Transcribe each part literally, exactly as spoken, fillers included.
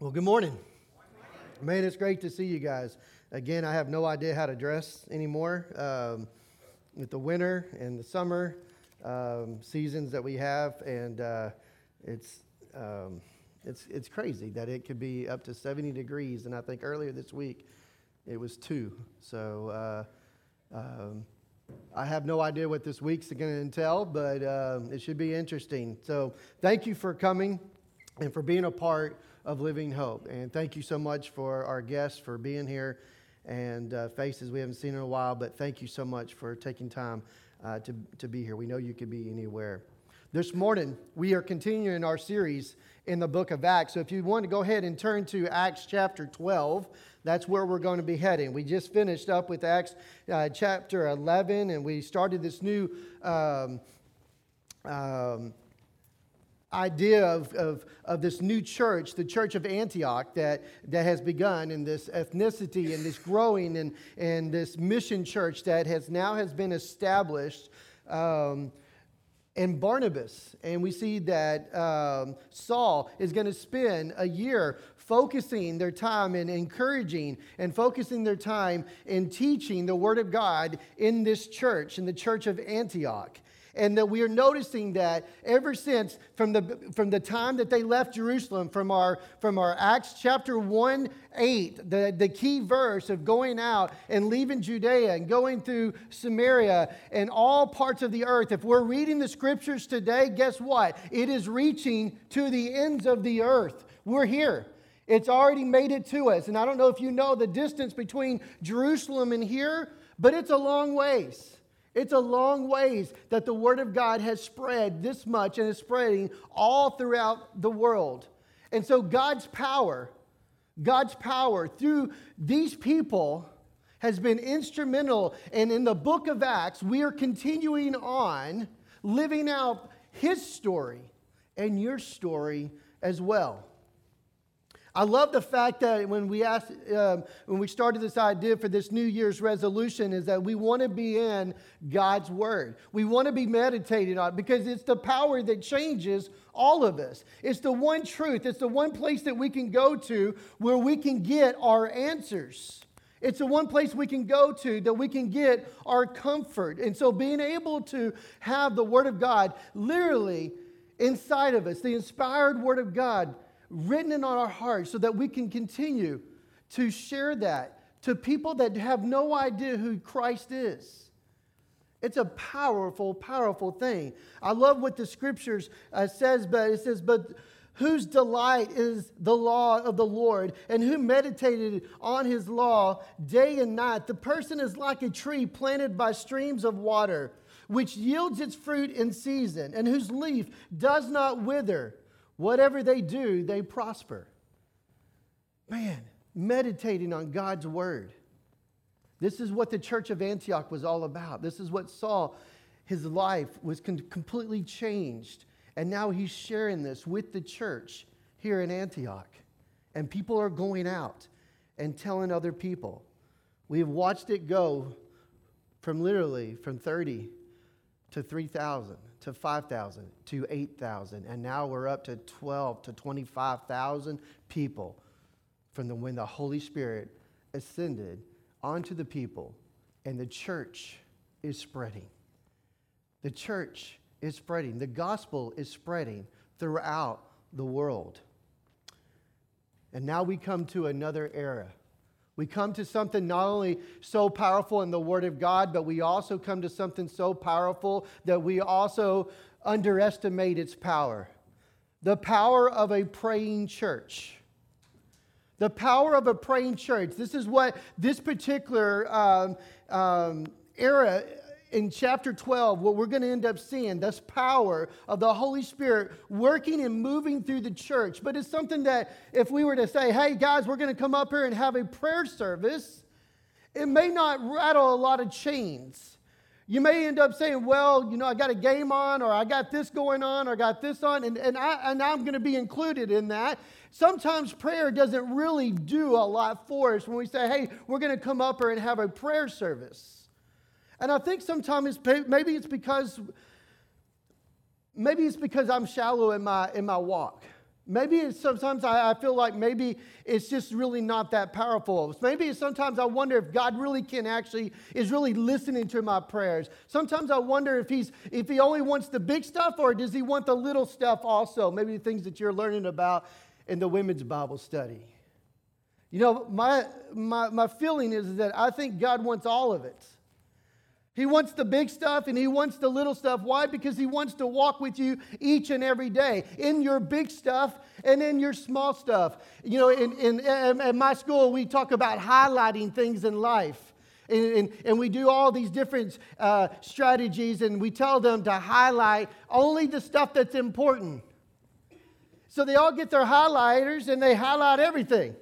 Well, good morning. Man, it's great to see you guys. Again, I have no idea how to dress anymore. Um, with the winter and the summer um, seasons that we have, and uh, it's um, it's it's crazy that it could be up to seventy degrees. And I think earlier this week it was two. So uh, um, I have no idea what this week's going to entail, but um, it should be interesting. So thank you for coming and for being a part of Living Hope. And thank you so much for our guests for being here, and uh, faces we haven't seen in a while, but thank you so much for taking time uh, to, to be here. We know you could be anywhere. This morning, we are continuing our series in the book of Acts. So if you want to go ahead and turn to Acts chapter twelve, that's where we're going to be heading. We just finished up with Acts uh, chapter eleven, and we started this new um, um, idea of, of, of this new church, the church of Antioch, that, that has begun, in this ethnicity and this growing and, and this mission church that has now has been established um, in Barnabas. And we see that um, Saul is going to spend a year focusing their time in encouraging and focusing their time in teaching the Word of God in this church, in the church of Antioch. And that we are noticing that ever since, from the from the time that they left Jerusalem, from our from our Acts chapter one, eight, the, the key verse of going out and leaving Judea and going through Samaria and all parts of the earth. If we're reading the scriptures today, guess what? It is reaching to the ends of the earth. We're here. It's already made it to us. And I don't know if you know the distance between Jerusalem and here, but it's a long ways. It's a long ways that the Word of God has spread this much and is spreading all throughout the world. And so God's power, God's power through these people has been instrumental. And in the book of Acts, we are continuing on living out His story and your story as well. I love the fact that when we asked, um, when we started this idea for this New Year's resolution, is that we want to be in God's Word. We want to be meditating on it because it's the power that changes all of us. It's the one truth. It's the one place that we can go to where we can get our answers. It's the one place we can go to that we can get our comfort. And so being able to have the Word of God literally inside of us, the inspired Word of God, written in on our hearts so that we can continue to share that to people that have no idea who Christ is. It's a powerful, powerful thing. I love what the scriptures uh, says, but it says, but whose delight is the law of the Lord, and who meditated on His law day and night. The person is like a tree planted by streams of water, which yields its fruit in season, and whose leaf does not wither. Whatever they do, they prosper. Man, meditating on God's Word. This is what the church of Antioch was all about. This is what Saul, his life was con- completely changed. And now he's sharing this with the church here in Antioch. And people are going out and telling other people. We have watched it go from literally from thirty to three thousand. To five thousand, to eight thousand, and now we're up to twelve to twenty-five thousand people from the, when the Holy Spirit ascended onto the people, and the church is spreading. The church is spreading. The gospel is spreading throughout the world. And now we come to another era. We come to something not only so powerful in the Word of God, but we also come to something so powerful that we also underestimate its power. The power of a praying church. The power of a praying church. This is what this particular um, um, era in chapter twelve, what we're going to end up seeing, this power of the Holy Spirit working and moving through the church. But it's something that if we were to say, hey guys, we're going to come up here and have a prayer service, it may not rattle a lot of chains. You may end up saying, well, you know, I got a game on, or I got this going on, or I got this on, and, and, I, and I'm going to be included in that. Sometimes prayer doesn't really do a lot for us when we say, hey, we're going to come up here and have a prayer service. And I think sometimes it's, maybe it's because maybe it's because I'm shallow in my in my walk. Maybe it's sometimes I, I feel like maybe it's just really not that powerful. Maybe it's sometimes I wonder if God really can actually, is really listening to my prayers. Sometimes I wonder if he's, if he only wants the big stuff or does he want the little stuff also? Maybe the things that you're learning about in the women's Bible study. You know, my, my, my feeling is that I think God wants all of it. He wants the big stuff and he wants the little stuff. Why? Because he wants to walk with you each and every day in your big stuff and in your small stuff. You know, in, in, in my school, we talk about highlighting things in life. And, and, and we do all these different uh, strategies, and we tell them to highlight only the stuff that's important. So they all get their highlighters and they highlight everything.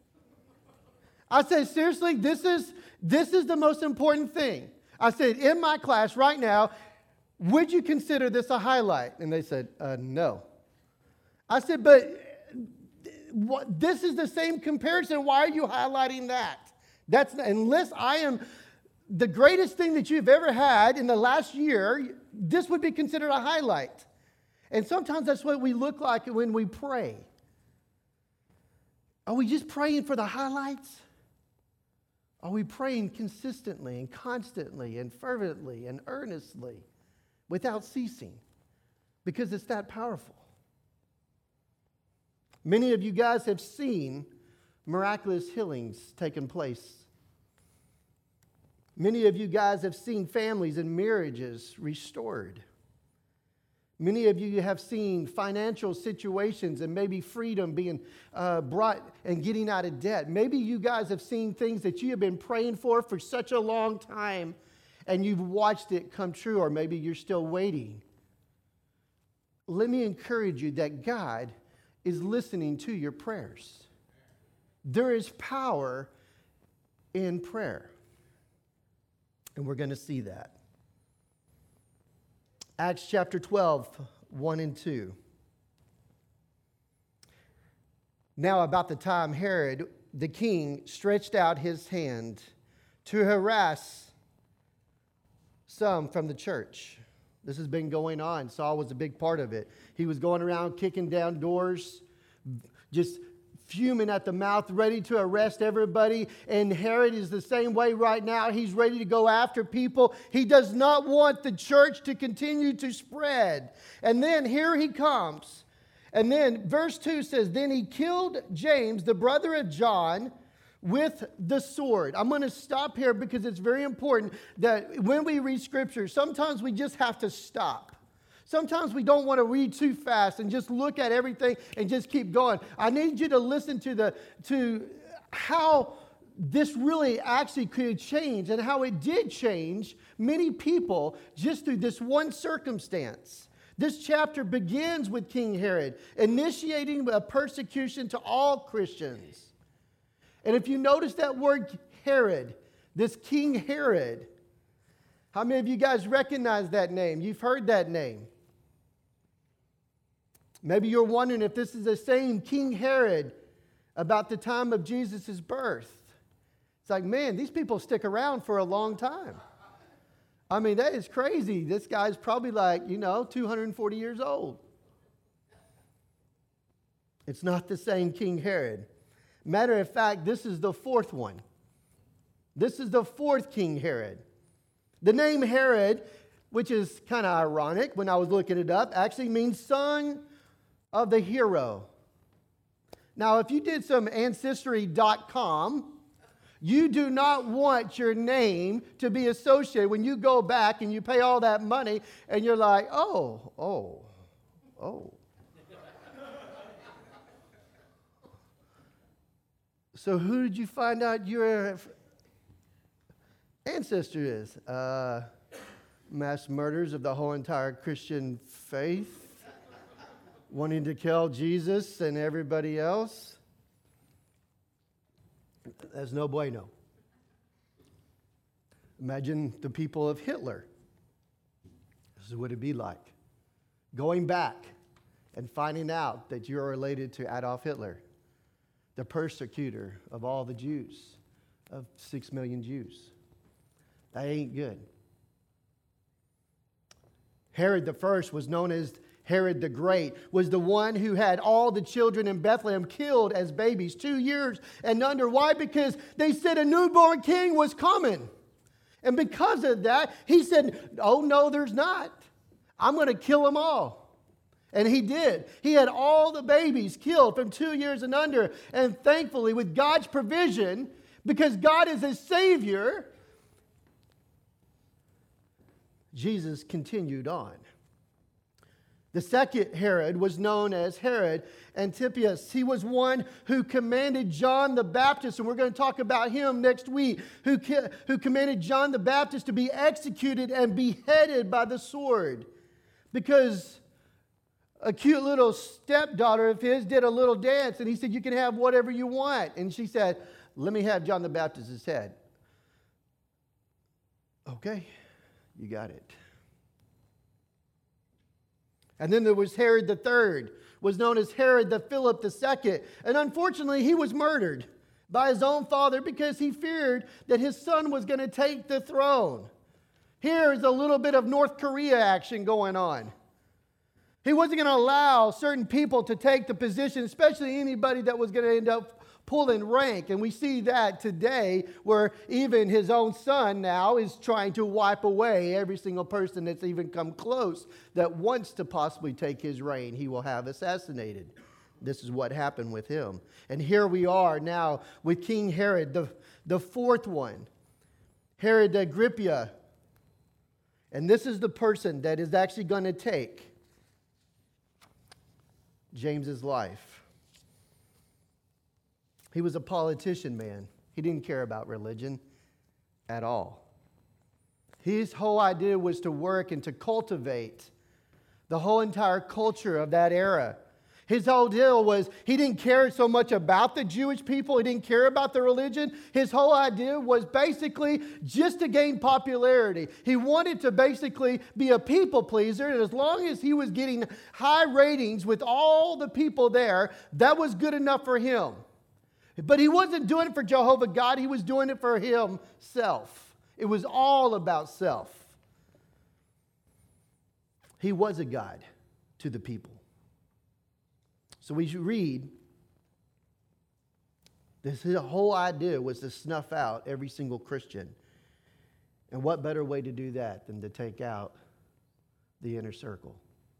I said, seriously, this is, this is the most important thing. I said, in my class right now, would you consider this a highlight? And they said, uh, no. I said, but what, this is the same comparison. Why are you highlighting that? That's unless I am the greatest thing that you've ever had in the last year, this would be considered a highlight. And sometimes that's what we look like when we pray. Are we just praying for the highlights? Are we praying consistently and constantly and fervently and earnestly without ceasing? Because it's that powerful. Many of you guys have seen miraculous healings taking place. Many of you guys have seen families and marriages restored. Many of you have seen financial situations and maybe freedom being uh, brought and getting out of debt. Maybe you guys have seen things that you have been praying for for such a long time and you've watched it come true, or maybe you're still waiting. Let me encourage you that God is listening to your prayers. There is power in prayer, and we're going to see that. Acts chapter twelve, one and two. Now about the time Herod the king stretched out his hand to harass some from the church. This has been going on. Saul was a big part of it. He was going around kicking down doors, just fuming at the mouth, ready to arrest everybody. And Herod is the same way right now. He's ready to go after people. He does not want the church to continue to spread. And then here he comes. And then verse two says, then he killed James, the brother of John, with the sword. I'm going to stop here because it's very important that when we read Scripture, sometimes we just have to stop. Sometimes we don't want to read too fast and just look at everything and just keep going. I need you to listen to the to how this really actually could change and how it did change many people just through this one circumstance. This chapter begins with King Herod initiating a persecution to all Christians. And if you notice that word Herod, this King Herod, how many of you guys recognize that name? You've heard that name. Maybe you're wondering if this is the same King Herod about the time of Jesus' birth. It's like, man, these people stick around for a long time. I mean, that is crazy. This guy's probably like, you know, two hundred forty years old. It's not the same King Herod. Matter of fact, this is the fourth one. This is the fourth King Herod. The name Herod, which is kind of ironic when I was looking it up, actually means son of the hero. Now, if you did some ancestry dot com, you do not want your name to be associated when you go back and you pay all that money and you're like, oh, oh, oh. So who did you find out your ancestor is? Uh, mass murders of the whole entire Christian faith, wanting to kill Jesus and everybody else. That's no bueno. Imagine the people of Hitler. This is what it'd be like. Going back and finding out that you're related to Adolf Hitler, the persecutor of all the Jews, of six million Jews. That ain't good. Herod the First was known as Herod the Great, was the one who had all the children in Bethlehem killed as babies, two years and under. Why? Because they said a newborn king was coming. And because of that, he said, oh, no, there's not. I'm going to kill them all. And he did. He had all the babies killed from two years and under. And thankfully, with God's provision, because God is a Savior, Jesus continued on. The second Herod was known as Herod Antipas. He was one who commanded John the Baptist, and we're going to talk about him next week, who, who commanded John the Baptist to be executed and beheaded by the sword because a cute little stepdaughter of his did a little dance, and he said, you can have whatever you want. And she said, let me have John the Baptist's head. Okay, you got it. And then there was Herod the third, was known as Herod the Philip the second. And unfortunately, he was murdered by his own father because he feared that his son was going to take the throne. Here is a little bit of North Korea action going on. He wasn't going to allow certain people to take the position, especially anybody that was going to end up pulling rank. And we see that today where even his own son now is trying to wipe away every single person that's even come close that wants to possibly take his reign. He will have assassinated. This is what happened with him. And here we are now with King Herod, the, the fourth one, Herod Agrippa. And this is the person that is actually going to take James's life. He was a politician, man. He didn't care about religion at all. His whole idea was to work and to cultivate the whole entire culture of that era. His whole deal was he didn't care so much about the Jewish people. He didn't care about the religion. His whole idea was basically just to gain popularity. He wanted to basically be a people pleaser. And as long as he was getting high ratings with all the people there, that was good enough for him. But he wasn't doing it for Jehovah God. He was doing it for himself. It was all about self. He was a God to the people. So we should read, this whole idea was to snuff out every single Christian. And what better way to do that than to take out the inner circle?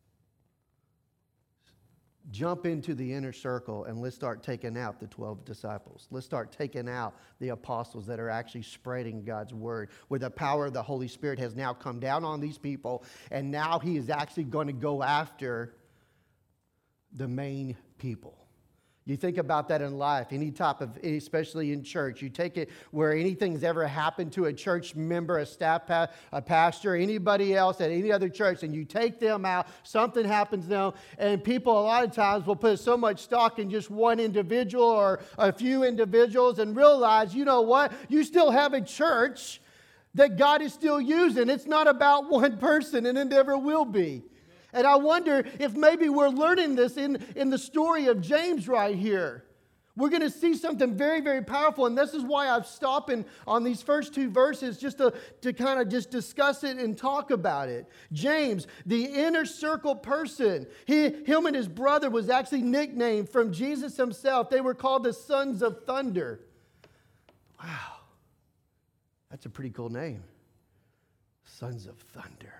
Jump into the inner circle and let's start taking out the twelve disciples. Let's start taking out the apostles that are actually spreading God's word, where the power of the Holy Spirit has now come down on these people, and now he is actually going to go after the main people. You think about that in life, any type of, especially in church. You take it where anything's ever happened to a church member, a staff, pa- a pastor, anybody else at any other church, and you take them out, something happens now, and people a lot of times will put so much stock in just one individual or a few individuals and realize, you know what, you still have a church that God is still using. It's not about one person, and it never will be. And I wonder if maybe we're learning this in, in the story of James right here. We're going to see something very, very powerful. And this is why I've stopped in, on these first two verses just to, to kind of just discuss it and talk about it. James, the inner circle person, he, him and his brother was actually nicknamed from Jesus himself. They were called the Sons of Thunder. Wow. That's a pretty cool name. Sons of Thunder.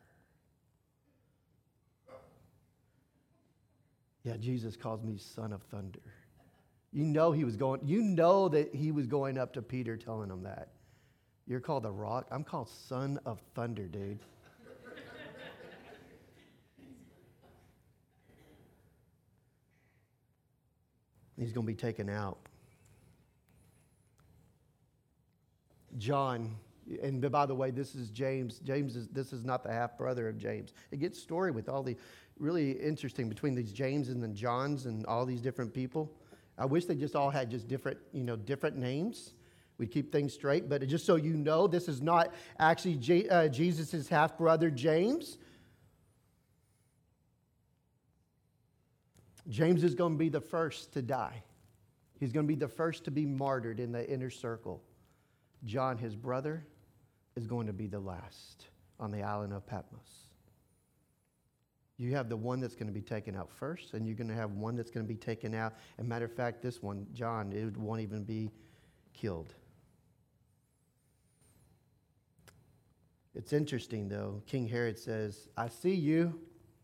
Yeah, Jesus calls me Son of Thunder. You know he was going, you know that he was going up to Peter telling him that. You're called the Rock. I'm called Son of Thunder, dude. He's going to be taken out. John, and by the way, this is James. James is, this is not the half-brother of James. It gets story with all the really interesting between these James and the Johns and all these different people. I wish they just all had just different, you know, different names. We'd keep things straight. But just so you know, this is not actually J- uh, Jesus' half-brother James. James is going to be the first to die. He's going to be the first to be martyred in the inner circle. John, his brother, is going to be the last on the island of Patmos. You have the one that's going to be taken out first, and you're going to have one that's going to be taken out. As a matter of fact, this one, John, it won't even be killed. It's interesting, though. King Herod says, I see you.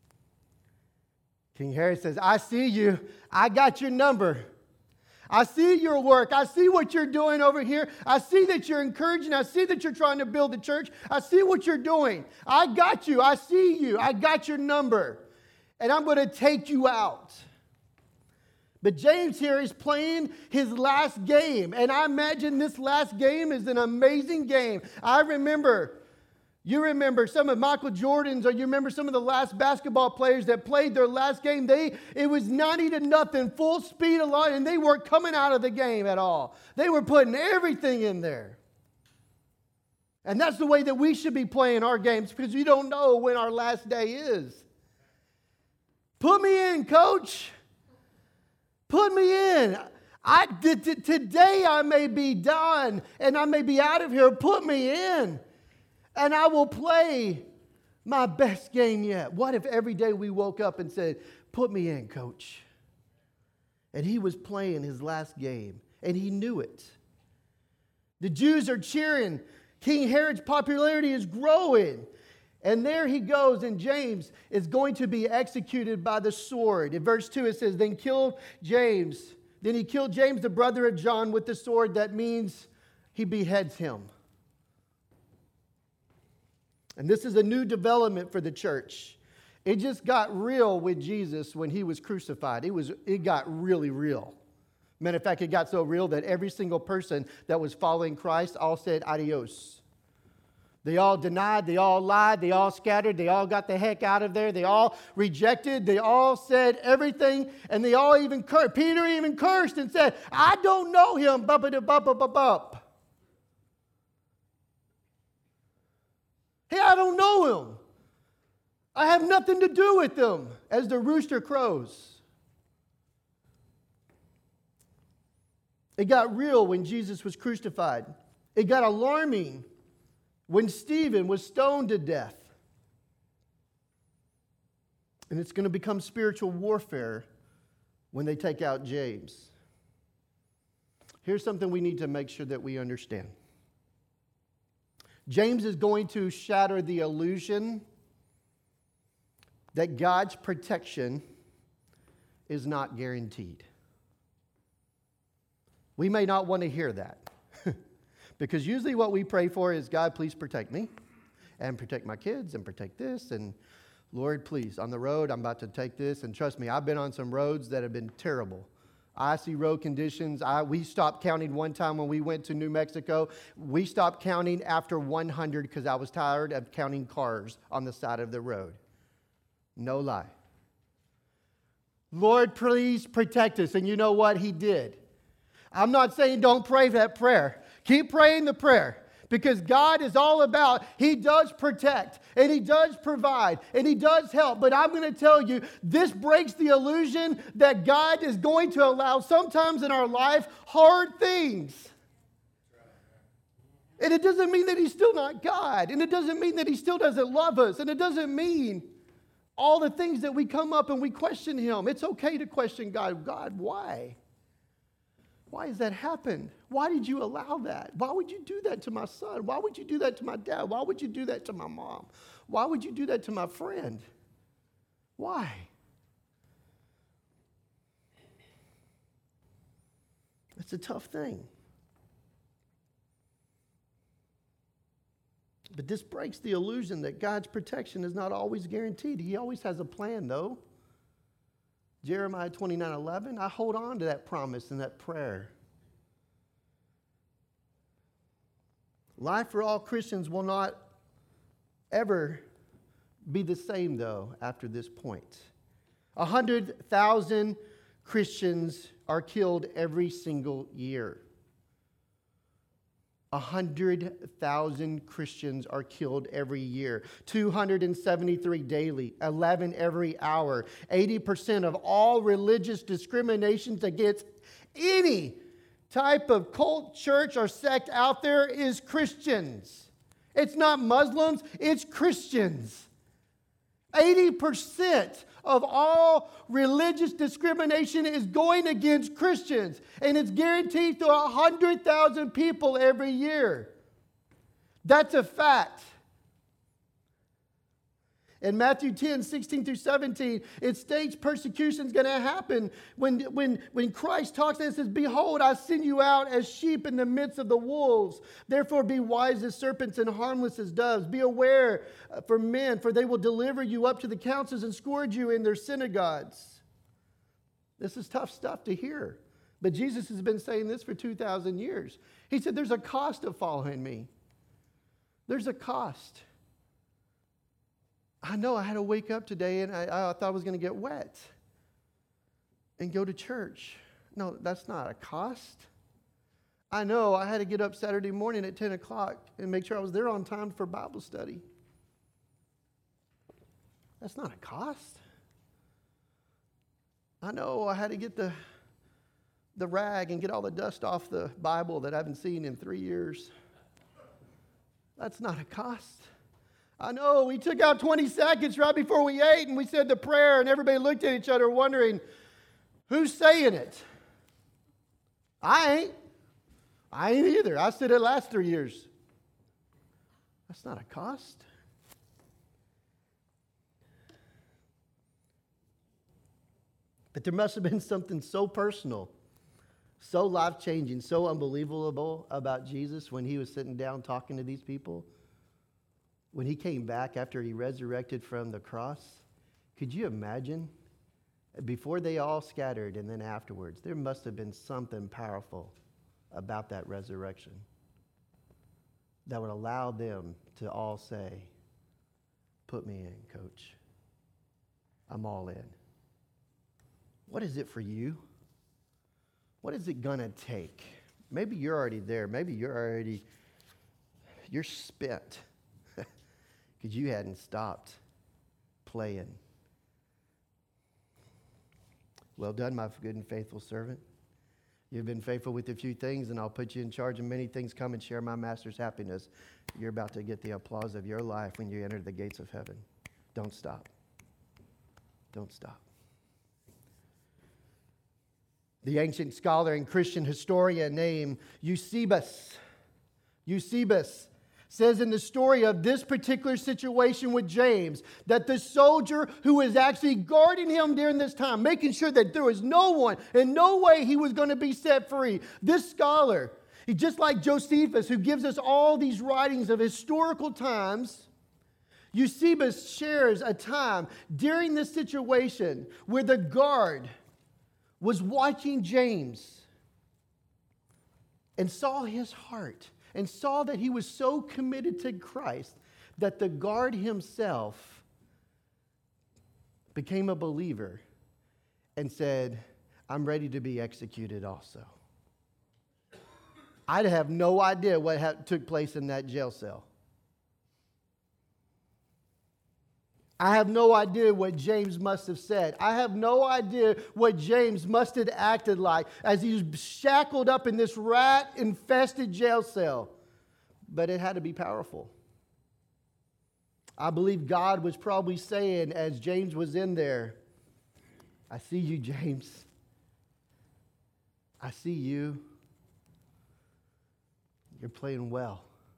King Herod says, I see you. I got your number. I see your work. I see what you're doing over here. I see that you're encouraging. I see that you're trying to build the church. I see what you're doing. I got you. I see you. I got your number. And I'm going to take you out. But James here is playing his last game. And I imagine this last game is an amazing game. I remember... You remember some of Michael Jordan's, or you remember some of the last basketball players that played their last game. They it was ninety to nothing, full speed along, and they weren't coming out of the game at all. They were putting everything in there. And that's the way that we should be playing our games, because we don't know when our last day is. Put me in, coach. Put me in. I, t- t- today I may be done, and I may be out of here. Put me in. And I will play my best game yet. What if every day we woke up and said, put me in, coach? And he was playing his last game, and he knew it. The Jews are cheering. King Herod's popularity is growing. And there he goes, and James is going to be executed by the sword. In verse two it says, then killed James. Then he killed James, the brother of John, with the sword. That means he beheads him. And this is a new development for the church. It just got real with Jesus when he was crucified. It was, it got really real. Matter of fact, it got so real that every single person that was following Christ all said adios. They all denied, they all lied, they all scattered, they all got the heck out of there, they all rejected, they all said everything, and they all even cursed. Peter even cursed and said, I don't know him, bump-a-da-bump-a-bump. Hey, I don't know him. I have nothing to do with him, as the rooster crows. It got real when Jesus was crucified. It got alarming when Stephen was stoned to death. And it's going to become spiritual warfare when they take out James. Here's something we need to make sure that we understand. James is going to shatter the illusion that God's protection is not guaranteed. We may not want to hear that. Because usually what we pray for is, God, please protect me and protect my kids and protect this. And Lord, please, on the road, I'm about to take this. And trust me, I've been on some roads that have been terrible. Icy road conditions. I, we stopped counting one time when we went to New Mexico. We stopped counting after one hundred because I was tired of counting cars on the side of the road. No lie. Lord, please protect us. And you know what? He did. I'm not saying don't pray that prayer. Keep praying the prayer. Because God is all about, He does protect, and He does provide, and He does help. But I'm going to tell you, this breaks the illusion that God is going to allow sometimes in our life hard things. And it doesn't mean that He's still not God. And it doesn't mean that He still doesn't love us. And it doesn't mean all the things that we come up and we question Him. It's okay to question God. God, why? Why has that happened? Why did you allow that? Why would you do that to my son? Why would you do that to my dad? Why would you do that to my mom? Why would you do that to my friend? Why? It's a tough thing. But this breaks the illusion that God's protection is not always guaranteed. He always has a plan, though. Jeremiah twenty-nine eleven, I hold on to that promise and that prayer. Life for all Christians will not ever be the same, though, after this point. A hundred thousand Christians are killed every single year. A hundred thousand Christians are killed every year. two hundred seventy-three daily, eleven every hour. eighty percent of all religious discriminations against any type of cult, church, or sect out there is Christians. It's not Muslims, it's Christians. eighty percent of all religious discrimination is going against Christians, and it's guaranteed to one hundred thousand people every year. That's a fact. In Matthew ten, sixteen through seventeen, it states persecution is going to happen. When, when, when Christ talks and says, "Behold, I send you out as sheep in the midst of the wolves. Therefore be wise as serpents and harmless as doves. Be aware for men, for they will deliver you up to the councils and scourge you in their synagogues." This is tough stuff to hear. But Jesus has been saying this for two thousand years. He said, there's a cost of following me. There's a cost. I know I had to wake up today and I, I thought I was going to get wet and go to church. No, that's not a cost. I know I had to get up Saturday morning at ten o'clock and make sure I was there on time for Bible study. That's not a cost. I know I had to get the, the rag and get all the dust off the Bible that I haven't seen in three years. That's not a cost. I know we took out twenty seconds right before we ate and we said the prayer and everybody looked at each other wondering, who's saying it? I ain't. I ain't either. I said it last three years. That's not a cost. But there must have been something so personal, so life-changing, so unbelievable about Jesus when he was sitting down talking to these people. When he came back after he resurrected from the cross, could you imagine? Before they all scattered and then afterwards, there must have been something powerful about that resurrection that would allow them to all say, "Put me in, coach. I'm all in." What is it for you? What is it going to take? Maybe you're already there. Maybe you're already, you're spent. Because you hadn't stopped playing. Well done, my good and faithful servant. You've been faithful with a few things, and I'll put you in charge of many things. Come and share my master's happiness. You're about to get the applause of your life when you enter the gates of heaven. Don't stop. Don't stop. The ancient scholar and Christian historian named Eusebius, Eusebius, says in the story of this particular situation with James that the soldier who was actually guarding him during this time, making sure that there was no one, in no way he was going to be set free. This scholar, he just like Josephus, who gives us all these writings of historical times, Eusebius shares a time during this situation where the guard was watching James and saw his heart. And saw that he was so committed to Christ that the guard himself became a believer and said, "I'm ready to be executed also." I'd have no idea what ha- took place in that jail cell. I have no idea what James must have said. I have no idea what James must have acted like as he was shackled up in this rat-infested jail cell. But it had to be powerful. I believe God was probably saying as James was in there, "I see you, James. I see you. You're playing well.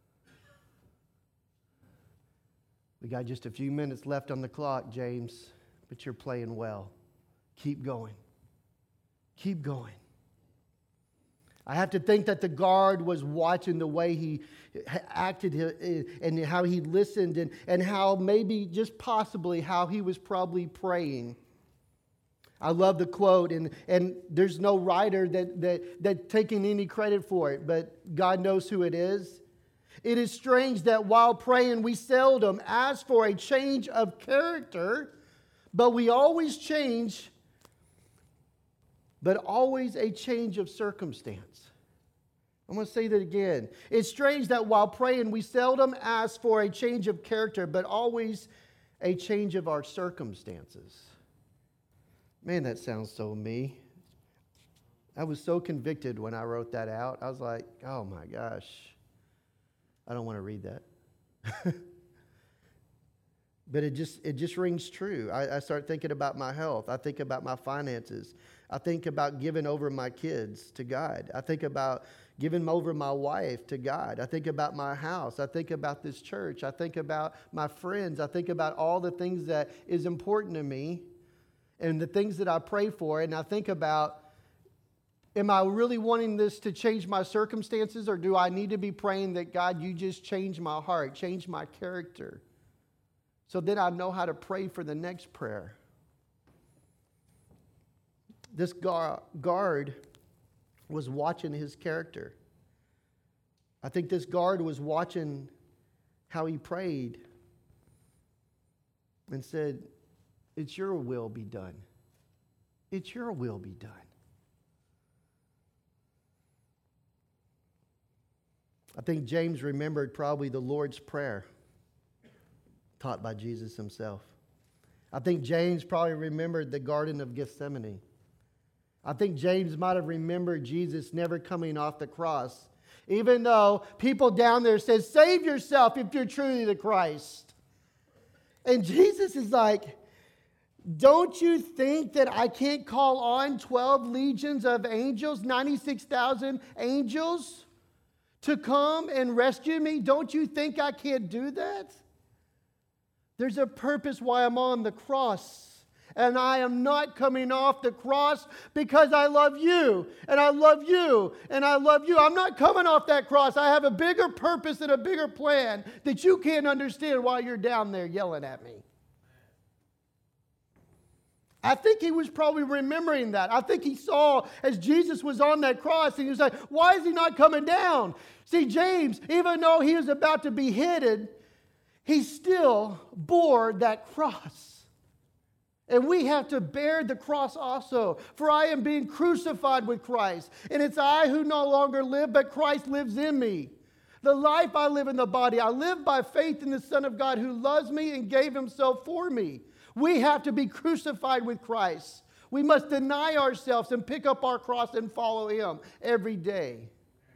We got just a few minutes left on the clock, James, but you're playing well. Keep going. Keep going." I have to think that the guard was watching the way he acted and how he listened and, and how maybe just possibly how he was probably praying. I love the quote, and, and there's no writer that, that, that taking any credit for it, but God knows who it is. "It is strange that while praying we seldom ask for a change of character, but we always change, but always a change of circumstance." I'm going to say that again. It's strange that while praying we seldom ask for a change of character, but always a change of our circumstances. Man, that sounds so me. I was so convicted when I wrote that out. I was like, oh my gosh, I don't want to read that. But it just it just rings true. I, I start thinking about my health. I think about my finances. I think about giving over my kids to God. I think about giving over my wife to God. I think about my house. I think about this church. I think about my friends. I think about all the things that is important to me and the things that I pray for. And I think about, am I really wanting this to change my circumstances, or do I need to be praying that, God, you just change my heart, change my character? So then I know how to pray for the next prayer. This guard was watching his character. I think this guard was watching how he prayed and said, it's your will be done. It's your will be done. I think James remembered probably the Lord's Prayer taught by Jesus himself. I think James probably remembered the Garden of Gethsemane. I think James might have remembered Jesus never coming off the cross, even though people down there said, save yourself if you're truly the Christ. And Jesus is like, don't you think that I can't call on twelve legions of angels, ninety-six thousand angels, to come and rescue me? Don't you think I can't do that? There's a purpose why I'm on the cross. And I am not coming off the cross because I love you, and I love you, and I love you. I'm not coming off that cross. I have a bigger purpose and a bigger plan that you can't understand while you're down there yelling at me. I think he was probably remembering that. I think he saw as Jesus was on that cross, and he was like, why is he not coming down? See, James, even though he was about to be beheaded, he still bore that cross. And we have to bear the cross also. For I am being crucified with Christ. And it's I who no longer live, but Christ lives in me. The life I live in the body, I live by faith in the Son of God who loves me and gave himself for me. We have to be crucified with Christ. We must deny ourselves and pick up our cross and follow him every day.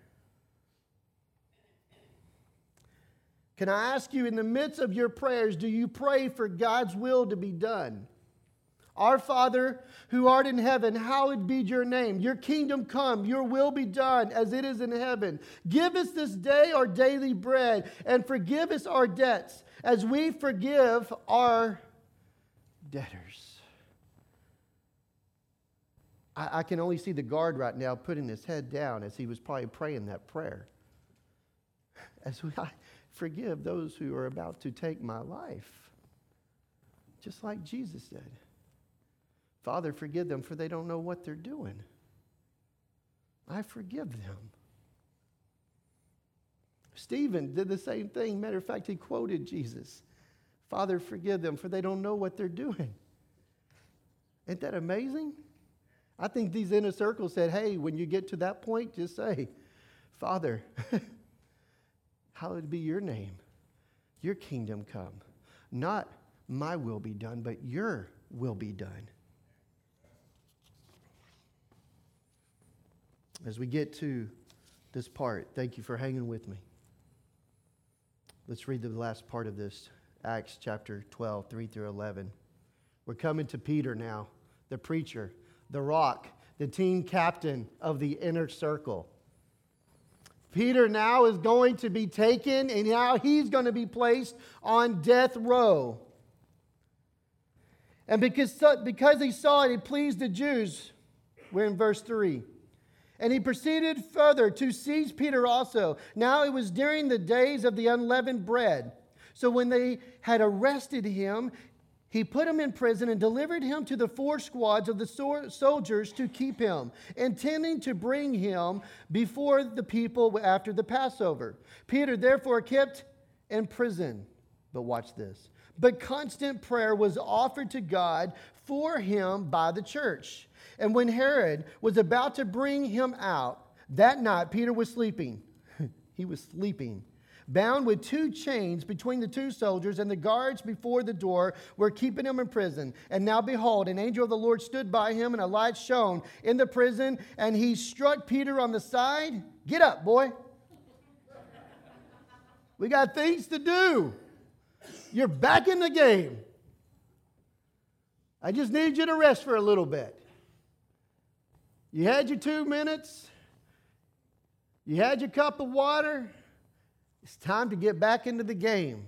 Can I ask you, in the midst of your prayers, do you pray for God's will to be done? Our Father, who art in heaven, hallowed be your name. Your kingdom come, your will be done as it is in heaven. Give us this day our daily bread, and forgive us our debts as we forgive our debtors. I, I can only see the guard right now putting his head down as he was probably praying that prayer. As we I forgive those who are about to take my life, just like Jesus did. Father, forgive them, for they don't know what they're doing. I forgive them. Stephen did the same thing. Matter of fact, he quoted Jesus. Father, forgive them, for they don't know what they're doing. Isn't that amazing? I think these inner circles said, hey, when you get to that point, just say, Father, hallowed be your name. Your kingdom come. Not my will be done, but your will be done. As we get to this part, thank you for hanging with me. Let's read the last part of this, Acts chapter twelve, three through eleven. We're coming to Peter now, the preacher, the rock, the team captain of the inner circle. Peter now is going to be taken, and now he's going to be placed on death row. And because, because he saw it, it pleased the Jews. We're in verse three. And he proceeded further to seize Peter also. Now it was during the days of the unleavened bread. So when they had arrested him, he put him in prison and delivered him to the four squads of the soldiers to keep him, intending to bring him before the people after the Passover. Peter therefore kept in prison. But watch this. But constant prayer was offered to God for him by the church. And when Herod was about to bring him out, that night Peter was sleeping. He was sleeping, bound with two chains between the two soldiers, and the guards before the door were keeping him in prison. And now behold, an angel of the Lord stood by him, and a light shone in the prison, and he struck Peter on the side. Get up, boy. We got things to do. You're back in the game. I just need you to rest for a little bit. You had your two minutes. You had your cup of water. It's time to get back into the game.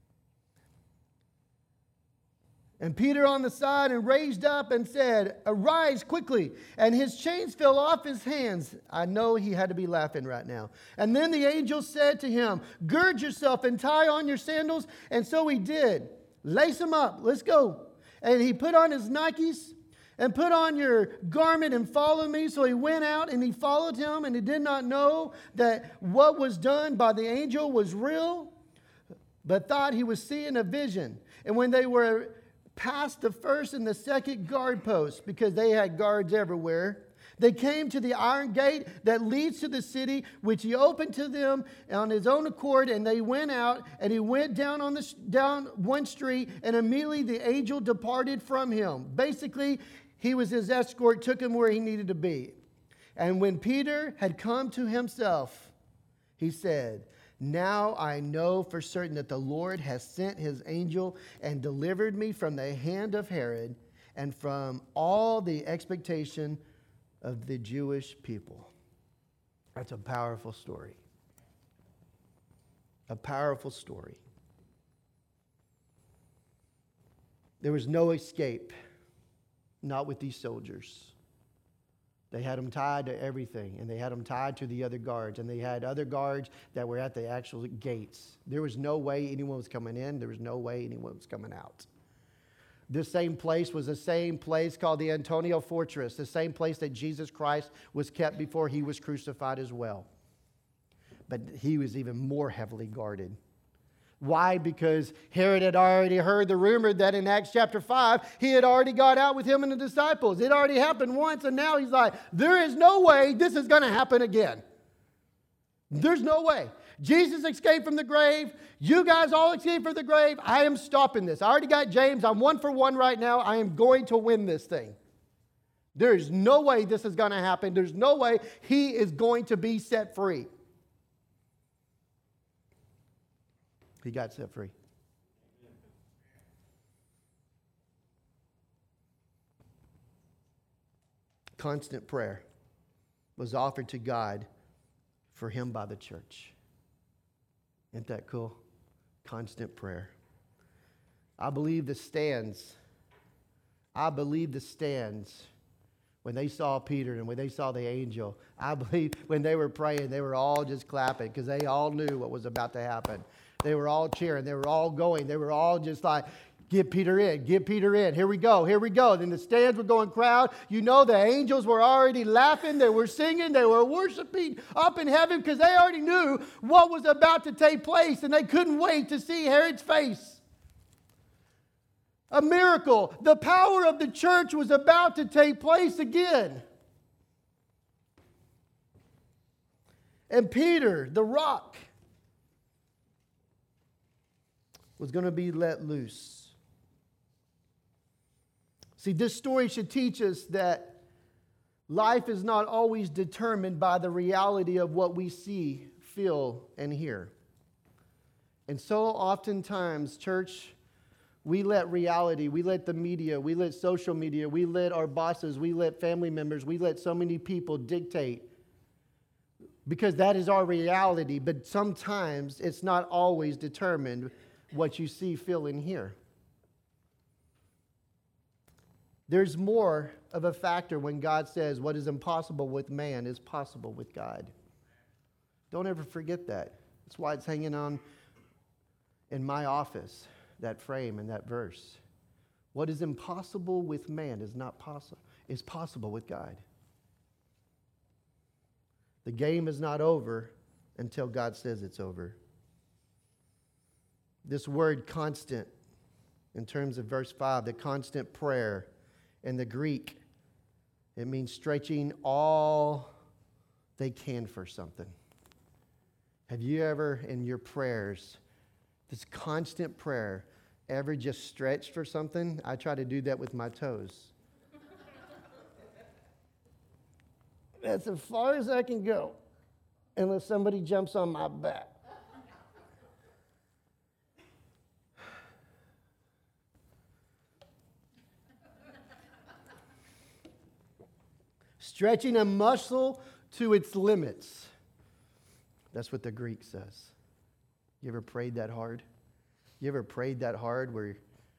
And Peter on the side and raised up and said, "Arise quickly." And his chains fell off his hands. I know he had to be laughing right now. And then the angel said to him, "Gird yourself and tie on your sandals." And so he did. Lace them up. Let's go. And he put on his Nikes and put on your garment and follow me. So he went out and he followed him, and he did not know that what was done by the angel was real, but thought he was seeing a vision. And when they were past the first and the second guard posts, because they had guards everywhere, they came to the iron gate that leads to the city, which he opened to them on his own accord. And they went out, and he went down on the down one street, and immediately the angel departed from him. Basically, he was his escort, took him where he needed to be. And when Peter had come to himself, he said, "Now I know for certain that the Lord has sent his angel and delivered me from the hand of Herod and from all the expectation of the Jewish people." That's a powerful story. A powerful story. There was no escape, not with these soldiers. They had them tied to everything, and they had them tied to the other guards, and they had other guards that were at the actual gates. There was no way anyone was coming in. There was no way anyone was coming out. This same place was the same place called the Antonia Fortress, the same place that Jesus Christ was kept before he was crucified as well. But he was even more heavily guarded. Why? Because Herod had already heard the rumor that in Acts chapter five, he had already got out with him and the disciples. It already happened once, and now he's like, there is no way this is going to happen again. There's no way. Jesus escaped from the grave. You guys all escaped from the grave. I am stopping this. I already got James. I'm one for one right now. I am going to win this thing. There is no way this is going to happen. There's no way he is going to be set free. He got set free. Constant prayer was offered to God for him by the church. Isn't that cool? Constant prayer. I believe the stands, I believe the stands, when they saw Peter and when they saw the angel, I believe when they were praying, they were all just clapping because they all knew what was about to happen. They were all cheering. They were all going. They were all just like, get Peter in, get Peter in. Here we go, here we go. Then the stands were going crowd. You know, the angels were already laughing. They were singing. They were worshiping up in heaven because they already knew what was about to take place, and they couldn't wait to see Herod's face. A miracle. The power of the church was about to take place again. And Peter, the rock, was going to be let loose. See, this story should teach us that life is not always determined by the reality of what we see, feel, and hear. And so oftentimes, church, we let reality, we let the media, we let social media, we let our bosses, we let family members, we let so many people dictate, because that is our reality. But sometimes it's not always determined what you see, feel, and hear. There's more of a factor when God says what is impossible with man is possible with God. Don't ever forget that. That's why it's hanging on in my office, that frame and that verse. What is impossible with man is not possible, is possible with God. The game is not over until God says it's over. This word constant, in terms of verse five, the constant prayer in the Greek, it means stretching all they can for something. Have you ever, in your prayers, this constant prayer, ever just stretched for something? I try to do that with my toes. That's as far as I can go, unless somebody jumps on my back. Stretching a muscle to its limits. That's what the Greek says. You ever prayed that hard? You ever prayed that hard where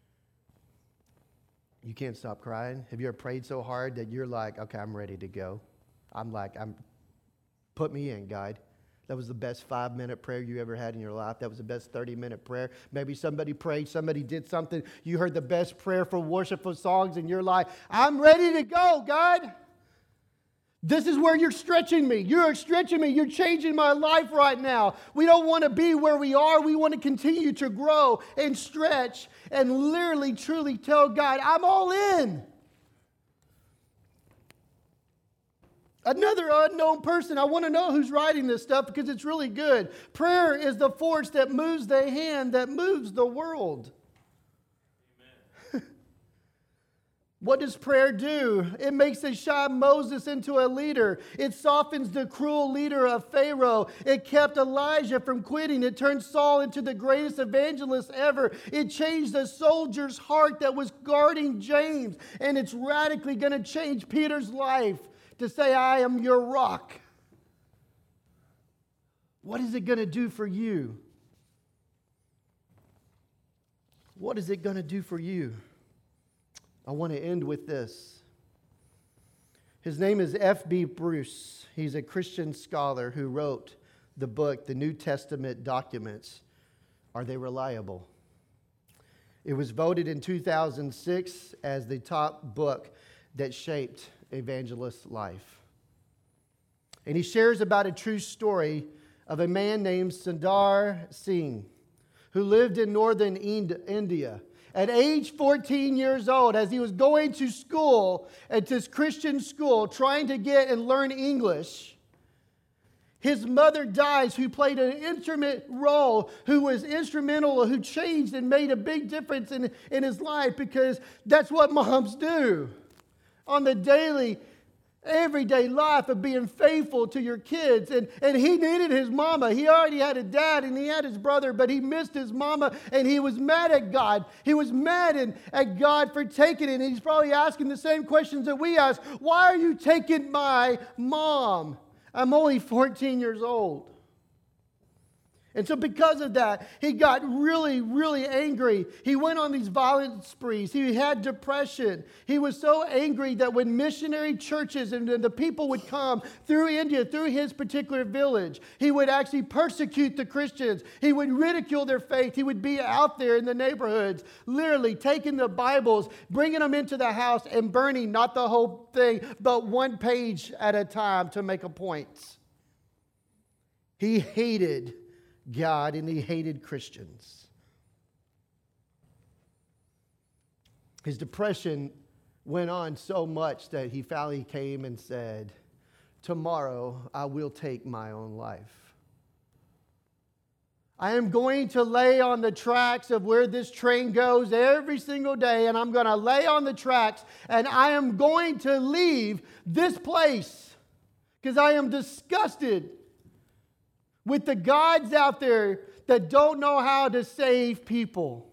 you can't stop crying? Have you ever prayed so hard that you're like, okay, I'm ready to go? I'm like, I'm, put me in, God. That was the best five-minute prayer you ever had in your life. That was the best thirty-minute prayer. Maybe somebody prayed, somebody did something. You heard the best prayer for worshipful songs in your life. I'm ready to go, God. This is where you're stretching me. You're stretching me. You're changing my life right now. We don't want to be where we are. We want to continue to grow and stretch and literally, truly tell God, I'm all in. Another unknown person. I want to know who's writing this stuff because it's really good. Prayer is the force that moves the hand that moves the world. Amen. What does prayer do? It makes the shy Moses into a leader. It softens the cruel leader of Pharaoh. It kept Elijah from quitting. It turned Saul into the greatest evangelist ever. It changed the soldier's heart that was guarding James. And it's radically going to change Peter's life. To say, I am your rock. What is it going to do for you? What is it going to do for you? I want to end with this. His name is F B Bruce. He's a Christian scholar who wrote the book, The New Testament Documents. Are they reliable? It was voted in two thousand six as the top book that shaped evangelist's life. And he shares about a true story of a man named Sundar Singh who lived in northern India. At age fourteen years old, as he was going to school, at this Christian school, trying to get and learn English, his mother dies, who played an instrument role, who was instrumental, who changed and made a big difference in, in his life, because that's what moms do. On the daily, everyday life of being faithful to your kids. And, and he needed his mama. He already had a dad and he had his brother, but he missed his mama and he was mad at God. He was mad in, at God for taking it. And he's probably asking the same questions that we ask. Why are you taking my mom? I'm only fourteen years old. And so because of that, he got really, really angry. He went on these violent sprees. He had depression. He was so angry that when missionary churches and the people would come through India, through his particular village, he would actually persecute the Christians. He would ridicule their faith. He would be out there in the neighborhoods, literally taking the Bibles, bringing them into the house and burning, not the whole thing, but one page at a time to make a point. He hated God and he hated Christians. His depression went on so much that he finally came and said, tomorrow I will take my own life. I am going to lay on the tracks of where this train goes every single day, and I'm going to lay on the tracks, and I am going to leave this place because I am disgusted with the gods out there that don't know how to save people.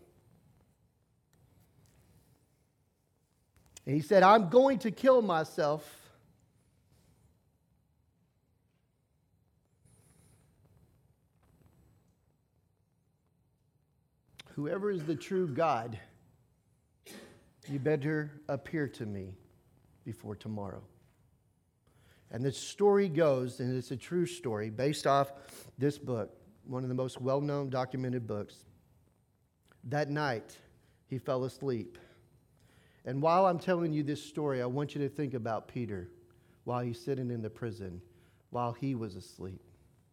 And he said, I'm going to kill myself. Whoever is the true God, you better appear to me before tomorrow. And the story goes, and it's a true story, based off this book, one of the most well-known documented books. That night, he fell asleep. And while I'm telling you this story, I want you to think about Peter while he's sitting in the prison, while he was asleep.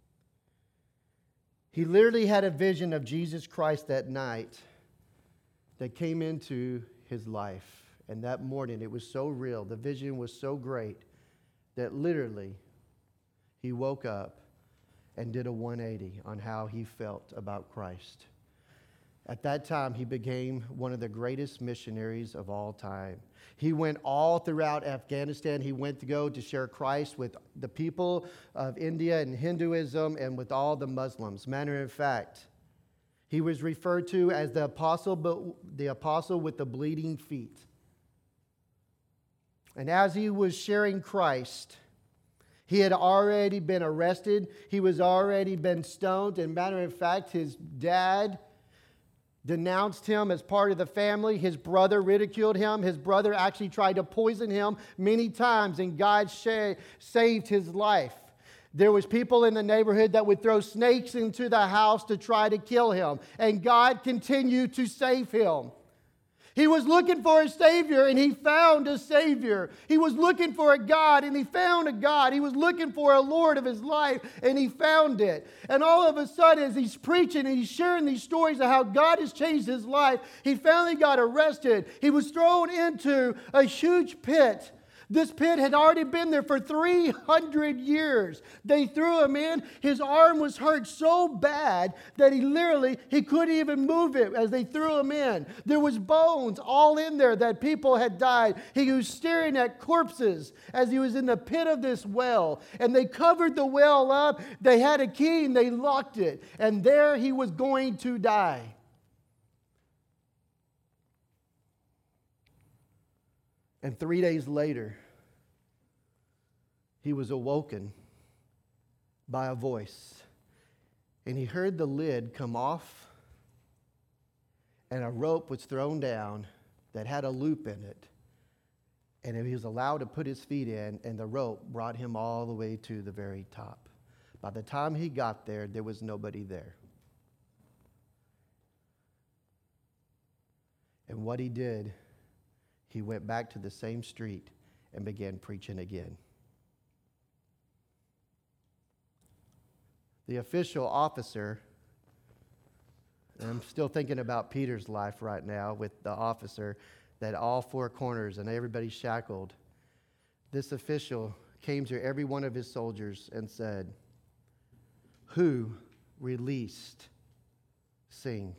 He literally had a vision of Jesus Christ that night that came into his life. And that morning, it was so real. The vision was so great that literally he woke up and did a one eighty on how he felt about Christ. At that time, he became one of the greatest missionaries of all time. He went all throughout Afghanistan. He went to go to share Christ with the people of India and Hinduism and with all the Muslims. Matter of fact, he was referred to as the apostle, but the apostle with the bleeding feet. And as he was sharing Christ, he had already been arrested. He was already been stoned. And matter of fact, his dad denounced him as part of the family. His brother ridiculed him. His brother actually tried to poison him many times, and God sh- saved his life. There was people in the neighborhood that would throw snakes into the house to try to kill him, and God continued to save him. He was looking for a Savior, and he found a Savior. He was looking for a God, and he found a God. He was looking for a Lord of his life, and he found it. And all of a sudden, as he's preaching and he's sharing these stories of how God has changed his life, he finally got arrested. He was thrown into a huge pit. This pit had already been there for three hundred years. They threw him in. His arm was hurt so bad that he literally, he couldn't even move it as they threw him in. There was bones all in there that people had died. He was staring at corpses as he was in the pit of this well. And they covered the well up. They had a key and they locked it. And there he was going to die. And three days later, he was awoken by a voice. And he heard the lid come off, and a rope was thrown down that had a loop in it. And he was allowed to put his feet in, and the rope brought him all the way to the very top. By the time he got there, there was nobody there. And what he did, he went back to the same street and began preaching again. The official officer, and I'm still thinking about Peter's life right now with the officer, that all four corners and everybody shackled. This official came to every one of his soldiers and said, "Who released Sing?"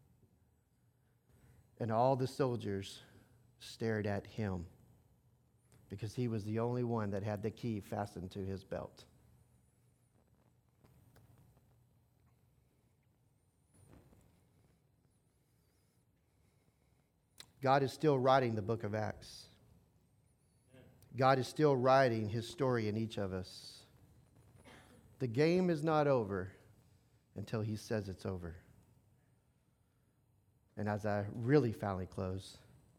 And all the soldiers stared at him because he was the only one that had the key fastened to his belt. God is still writing the book of Acts. God is still writing his story in each of us. The game is not over until he says it's over. And as I really finally close,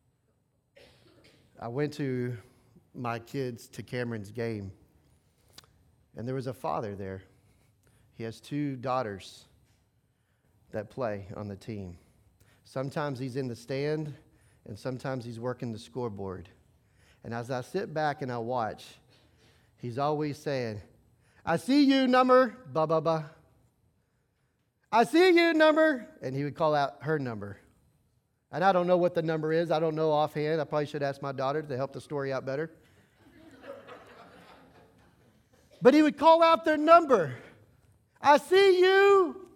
I went to my kids, to Cameron's game, and there was a father there. He has two daughters that play on the team. Sometimes he's in the stand, and sometimes he's working the scoreboard. And as I sit back and I watch, he's always saying, "I see you, number, blah, blah, blah. I see you, number." And he would call out her number. And I don't know what the number is. I don't know offhand. I probably should ask my daughter to help the story out better. But he would call out their number. "I see you."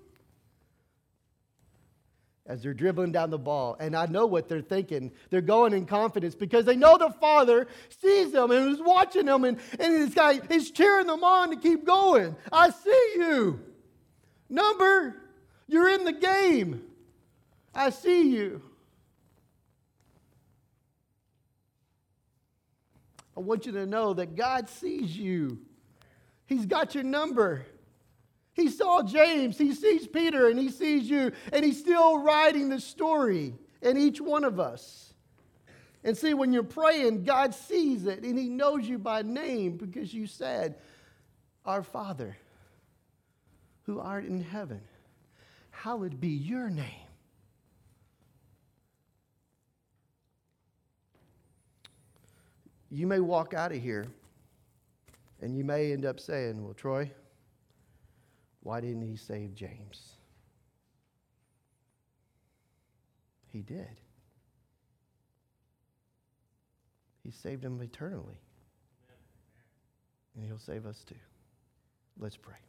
As they're dribbling down the ball. And I know what they're thinking. They're going in confidence because they know the father sees them and is watching them. And, and this guy is cheering them on to keep going. "I see you. Number, you're in the game. I see you." I want you to know that God sees you. He's got your number. He saw James, he sees Peter, and he sees you. And he's still writing the story in each one of us. And see, when you're praying, God sees it, and he knows you by name because you said, "Our Father, who art in heaven, hallowed be your name." You may walk out of here and you may end up saying, "Well, Troy, why didn't he save James?" He did. He saved him eternally. And he'll save us too. Let's pray.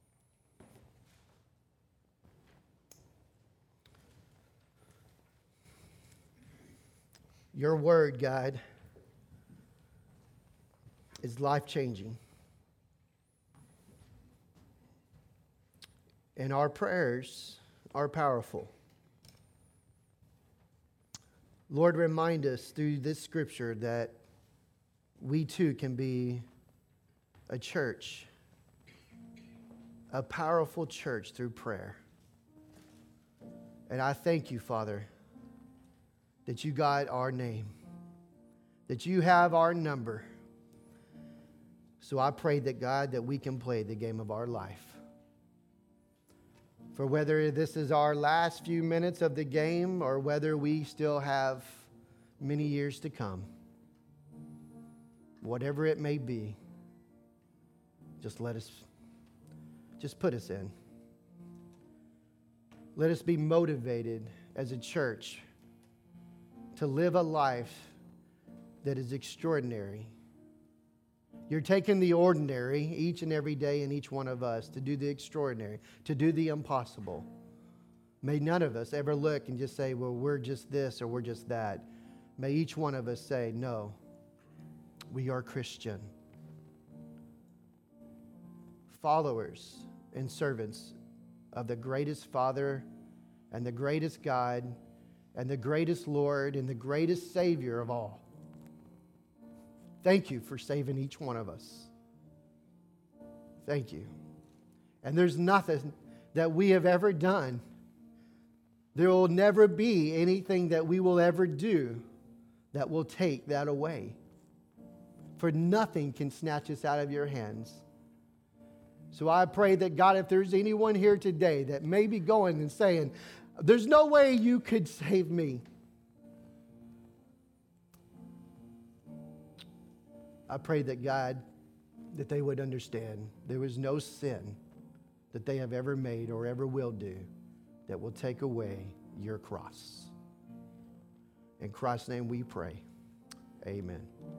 Your word, God, is life-changing. And our prayers are powerful. Lord, remind us through this scripture that we too can be a church, a powerful church through prayer. And I thank you, Father, that you got our name, that you have our number. So I pray that, God, that we can play the game of our life. For whether this is our last few minutes of the game or whether we still have many years to come, whatever it may be, just let us, just put us in. Let us be motivated as a church to live a life that is extraordinary. You're taking the ordinary each and every day in each one of us to do the extraordinary, to do the impossible. May none of us ever look and just say, well, we're just this or we're just that. May each one of us say, no, we are Christian. Followers and servants of the greatest Father and the greatest God and the greatest Lord and the greatest Savior of all. Thank you for saving each one of us. Thank you. And there's nothing that we have ever done. There will never be anything that we will ever do that will take that away. For nothing can snatch us out of your hands. So I pray that, God, if there's anyone here today that may be going and saying, there's no way you could save me, I pray that, God, that they would understand there is no sin that they have ever made or ever will do that will take away your cross. In Christ's name we pray. Amen.